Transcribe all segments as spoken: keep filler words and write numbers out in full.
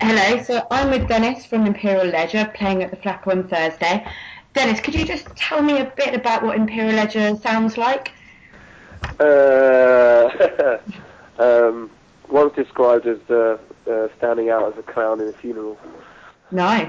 Hello, so I'm with Dennis from Imperial Leisure playing at the Flapper on Thursday. Dennis, could you just tell me a bit about what Imperial Leisure sounds like? Uh, um, once described as uh, uh, standing out as a clown in a funeral. Nice.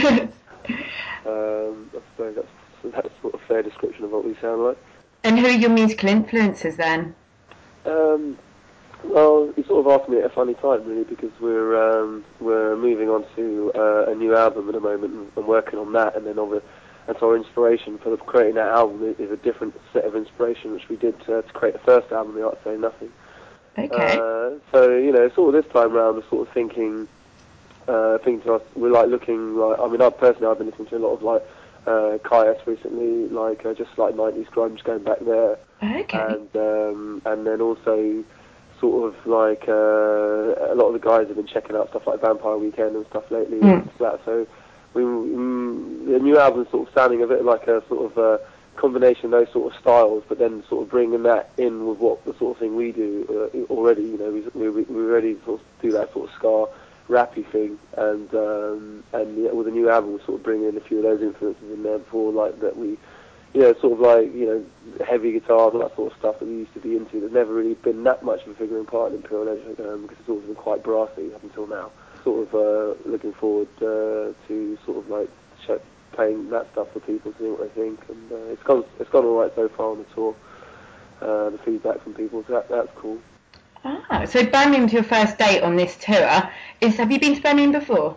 Um, I suppose that's that's sort of a fair description of what we sound like. And who are your musical influences then? Um, well, you sort of asked me at a funny time, really, because we're um, we're moving on to uh, a new album at the moment and, and working on that, and then over. And so our inspiration for creating that album is a different set of inspiration which we did to, to create the first album, The Art of Saying Nothing. Okay. Uh, so, you know, sort of this time round, we're sort of thinking, uh, thinking to us, we're like looking like, I mean, I personally, I've been listening to a lot of like, uh, Kaius recently, like, uh, just like nineties grunge going back there. Okay. And, um, and then also sort of like, uh, a lot of the guys have been checking out stuff like Vampire Weekend and stuff lately and Mm. stuff like that. So, we, mm, the new album's sort of sounding a bit like a sort of, uh, combination of those sort of styles, but then sort of bringing that in with what the sort of thing we do uh, already. You know, we we we already sort of do that sort of ska rappy thing, and um, and yeah, with the new album, we sort of bring in a few of those influences in there before, like that we, you know, sort of like you know, heavy guitar and that sort of stuff that we used to be into. There's never really been that much of a figuring part in Imperial Leisure um, because it's always been quite brassy up until now. Sort of uh, looking forward uh, to sort of like show, playing that stuff for people, seeing what they think, and uh, it's gone it's gone all right so far on the tour. Uh, the feedback from people, so that that's cool. Ah, so Birmingham's your first date on this tour. Is have you been to Birmingham before?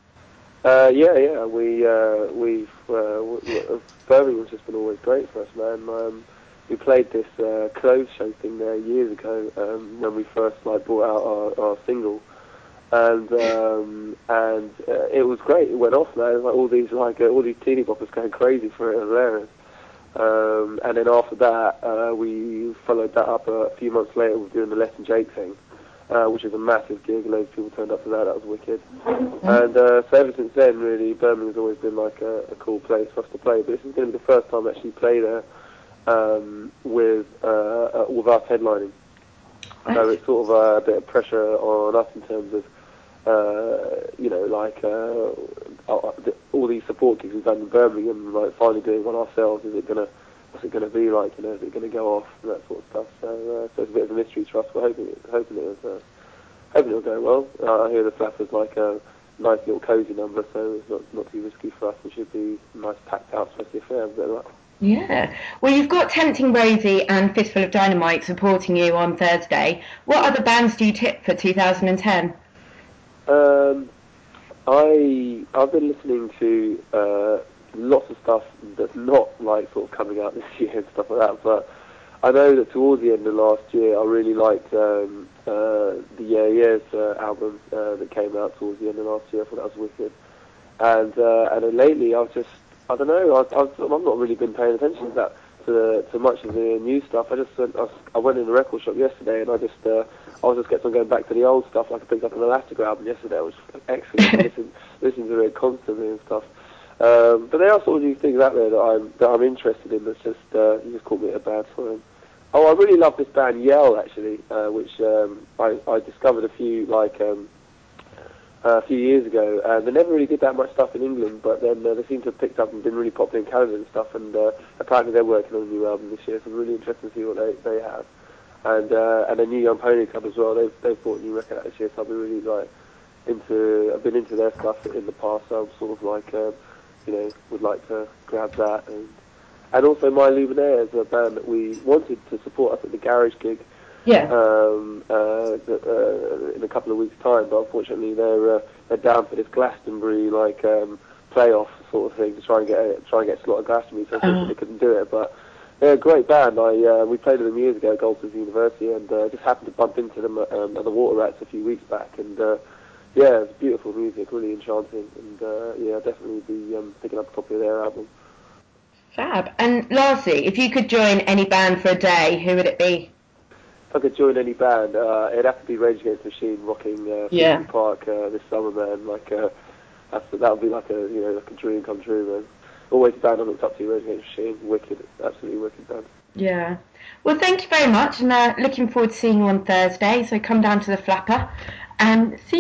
Uh, yeah, yeah, we uh, we've uh, w- w- Birmingham's just been always great for us, man. Um, we played this uh, clothes show thing there years ago um, when we first like brought out our, our single, and um, and uh, it was great. It went off, man. Like all these like uh, all these teeny boppers going crazy for it. It was hilarious. Um, and then after that, uh, we followed that up a few months later with doing the Les and Jake thing, uh, which is a massive gig. Loads of people turned up for that. That was wicked. And uh, so ever since then, really, Birmingham's always been like a, a cool place for us to play. But this is going to be the first time I actually play there um, with uh, uh, with us headlining. So Okay. it's sort of uh, a bit of pressure on us in terms of uh, you know, like uh, uh, all these support gigs we've done in Birmingham, like finally doing one ourselves. Is it gonna, what's it gonna be like? You know, is it gonna go off and that sort of stuff? So, uh, so it's a bit of a mystery to us. We're hoping it, hoping it was, uh, hoping it'll go well. Uh, I hear the Flappers like a nice little cosy number, so it's not not too risky for us. It should be a nice packed out, especially if we have a bit of luck. Yeah. Well, you've got Tempting Rosie and Fistful of Dynamite supporting you on Thursday. What Yeah. other bands do you tip for two thousand ten? Um, I I've been listening to uh, lots of stuff that's not like sort of coming out this year and stuff like that. But I know that towards the end of last year, I really liked um, uh, the Yeah Yeahs uh, album uh, that came out towards the end of last year. I thought that was wicked. And uh, and then lately, I've just I don't know. I, I've I've not really been paying attention to that to to much of the new stuff. I just went, I, was, I went in the record shop yesterday, and I just uh, I was just kept on going back to the old stuff. Like I picked up an Elastigirl album yesterday, which was excellent. I listened listened to it constantly and stuff. Um, but there are sort of these things out there that I'm that I'm interested in. That's just uh, you just caught me at a bad time. Oh, I really love this band Yell actually, uh, which um, I I discovered a few like. Um, uh, a few years ago, and they never really did that much stuff in England, but then uh, they seem to have picked up and been really popular in Canada and stuff, and uh, apparently they're working on a new album this year, so I'm really interested to see what they, they have. And uh, and a new Young Pony Club as well, they've, they've brought a new record out this year, so I'll be really like, into, I've been into their stuff in the past, so I'm sort of like, uh, you know, would like to grab that, and and also My Luminaire is a band that we wanted to support us at the Garage gig, Yeah. um, uh, uh, in a couple of weeks' time, but unfortunately they're uh, they're down for this Glastonbury like um, playoff sort of thing to try and get a, try and get a slot at Glastonbury. So unfortunately Uh, they couldn't do it, but they're a great band. I uh, we played with them years ago at Goldsmiths University, and uh, just happened to bump into them at, um, at the Water Rats a few weeks back, and uh, yeah, it's beautiful music, really enchanting, and uh, yeah, I'll definitely be um, picking up a copy of their album. Fab. And lastly, if you could join any band for a day, who would it be? If I could join any band, uh, it'd have to be Rage Against the Machine rocking uh, Yeah. Finsbury Park uh, this summer, man. Like, uh, that's, that would be like a, you know, like a dream come true, man. Always a band I looked up to, Rage Against the Machine. Wicked, absolutely wicked band. Yeah. Well, thank you very much, and uh, looking forward to seeing you on Thursday. So come down to the Flapper and see